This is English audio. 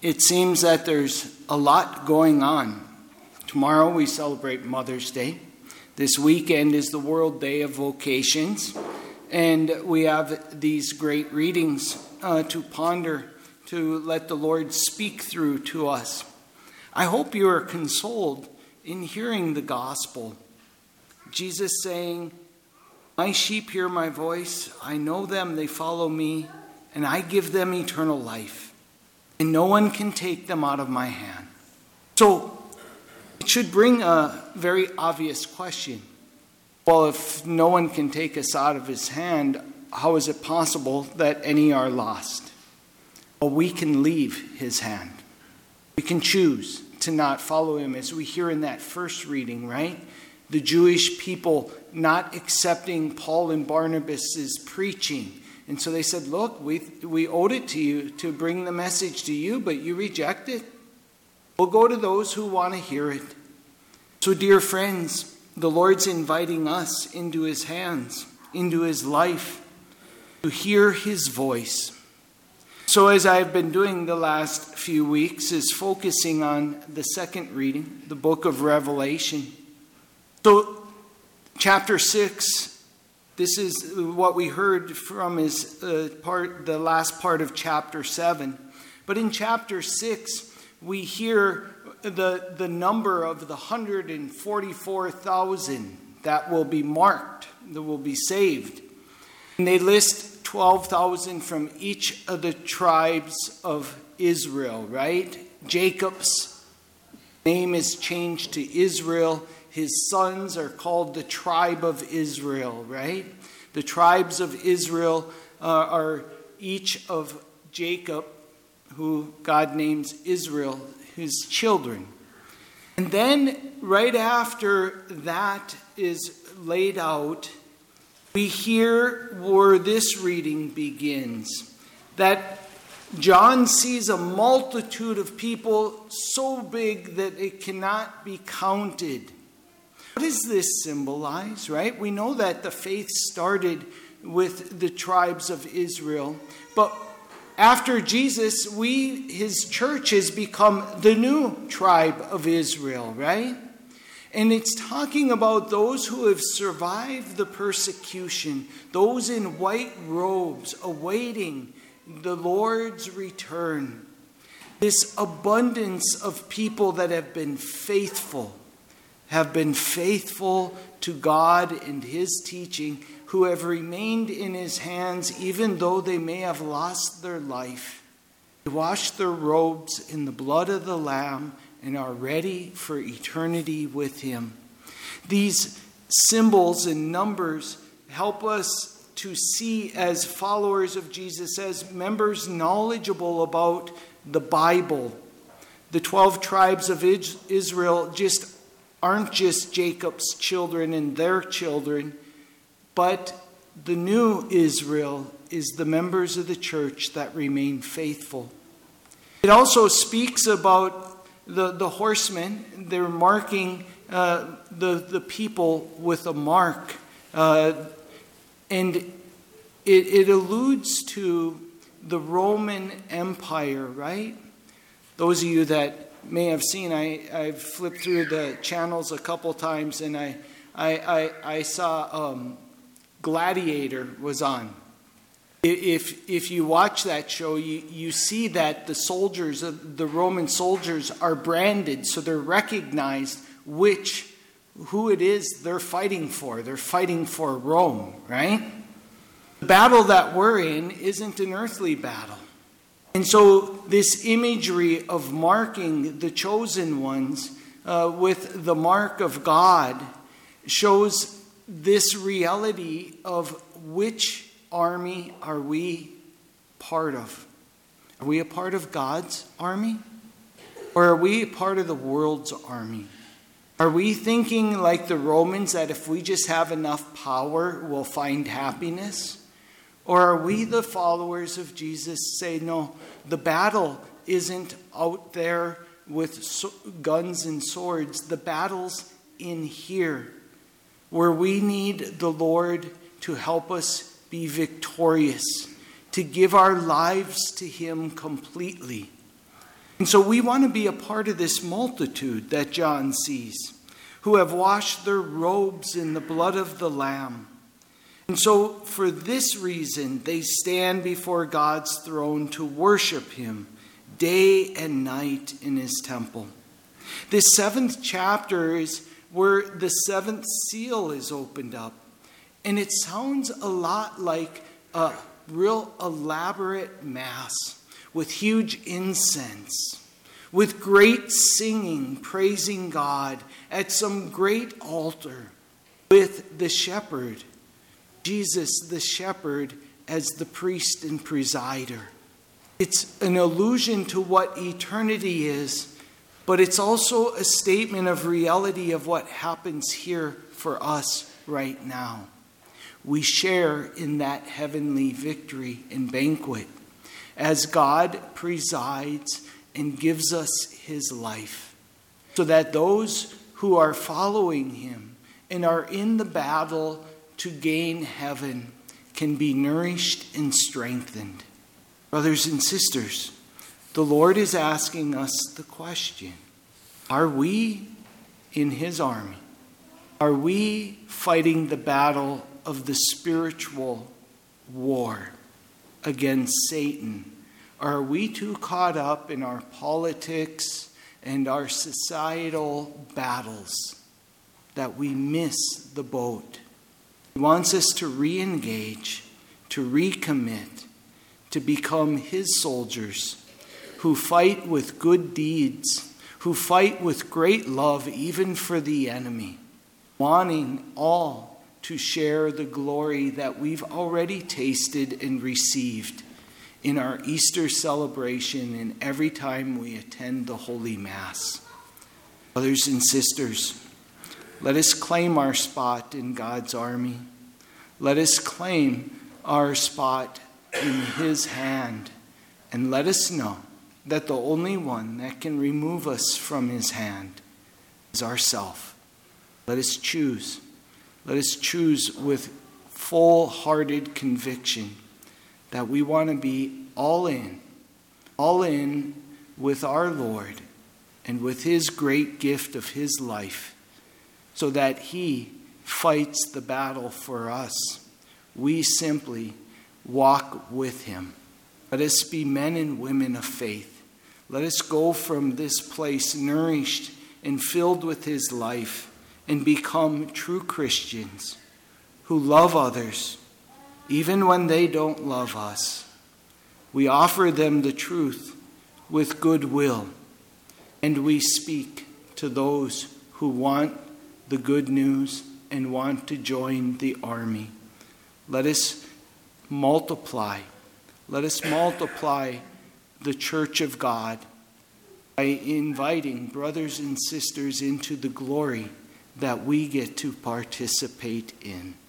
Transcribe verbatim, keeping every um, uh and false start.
It seems that there's a lot going on. Tomorrow we celebrate Mother's Day. This weekend is the World Day of Vocations. And we have these great readings uh, to ponder, to let the Lord speak through to us. I hope you are consoled in hearing the gospel. Jesus saying, "My sheep hear my voice. I know them, they follow me, and I give them eternal life. And no one can take them out of my hand." So it should bring a very obvious question. Well, if no one can take us out of his hand, how is it possible that any are lost? Well, we can leave his hand. We can choose to not follow him, as we hear in that first reading, right? The Jewish people not accepting Paul and Barnabas' preaching. And so they said, look, we we owed it to you to bring the message to you, but you reject it. We'll go to those who want to hear it. So, dear friends, the Lord's inviting us into his hands, into his life, to hear his voice. So as I've been doing the last few weeks, is focusing on the second reading, the book of Revelation. So, chapter six, this is what we heard from is uh, part, the last part of chapter seven. But in chapter six, we hear the, the number of the one hundred forty-four thousand that will be marked, that will be saved. And they list twelve thousand from each of the tribes of Israel, right? Jacob's name is changed to Israel. His sons are called the tribe of Israel, right? The tribes of Israel uh, are each of Jacob, who God names Israel, his children. And then right after that is laid out, we hear where this reading begins, that John sees a multitude of people so big that it cannot be counted. What does this symbolize, right? We know that the faith started with the tribes of Israel, but after Jesus, we, his church, has become the new tribe of Israel, right? And it's talking about those who have survived the persecution, those in white robes awaiting the Lord's return. This abundance of people that have been faithful, have been faithful to God and his teaching, who have remained in his hands even though they may have lost their life. They washed their robes in the blood of the Lamb and are ready for eternity with him. These symbols and numbers help us to see, as followers of Jesus, as members knowledgeable about the Bible. The twelve tribes of Israel just aren't just Jacob's children and their children, but the new Israel is the members of the church that remain faithful. It also speaks about the, the horsemen. They're marking uh, the, the people with a mark. Uh, and it, it alludes to the Roman Empire, right? Those of you that may have seen, I, I've flipped through the channels a couple times, and I I, I, I saw um, Gladiator was on. If if you watch that show, you, you see that the soldiers, the Roman soldiers, are branded, so they're recognized which, who it is they're fighting for. They're fighting for Rome, right? The battle that we're in isn't an earthly battle. And so this imagery of marking the chosen ones uh, with the mark of God shows this reality of which army are we part of. Are we a part of God's army? Or are we a part of the world's army? Are we thinking like the Romans that if we just have enough power, we'll find happiness? Or are we the followers of Jesus say, no, the battle isn't out there with so- guns and swords. The battle's in here, where we need the Lord to help us be victorious, to give our lives to him completely. And so we want to be a part of this multitude that John sees, who have washed their robes in the blood of the Lamb. And so for this reason, they stand before God's throne to worship him day and night in his temple. This seventh chapter is where the seventh seal is opened up. And it sounds a lot like a real elaborate mass with huge incense, with great singing, praising God at some great altar, with the shepherd, Jesus the shepherd, as the priest and presider. It's an allusion to what eternity is, but it's also a statement of reality of what happens here for us right now. We share in that heavenly victory and banquet as God presides and gives us his life, so that those who are following him and are in the battle to gain heaven can be nourished and strengthened. Brothers and sisters, the Lord is asking us the question, are we in his army? Are we fighting the battle of the spiritual war against Satan? Or are we too caught up in our politics and our societal battles that we miss the boat? He wants us to re-engage, to recommit, to become his soldiers who fight with good deeds, who fight with great love even for the enemy, wanting all to share the glory that we've already tasted and received in our Easter celebration and every time we attend the Holy Mass. Brothers and sisters, let us claim our spot in God's army. Let us claim our spot in his hand. And let us know that the only one that can remove us from his hand is ourself. Let us choose. Let us choose with full-hearted conviction that we want to be all in, all in with our Lord and with his great gift of his life, so that he fights the battle for us. We simply walk with him. Let us be men and women of faith. Let us go from this place nourished and filled with his life and become true Christians who love others even when they don't love us. We offer them the truth with goodwill, and we speak to those who want the good news and want to join the army. Let us multiply. Let us multiply the church of God by inviting brothers and sisters into the glory that we get to participate in.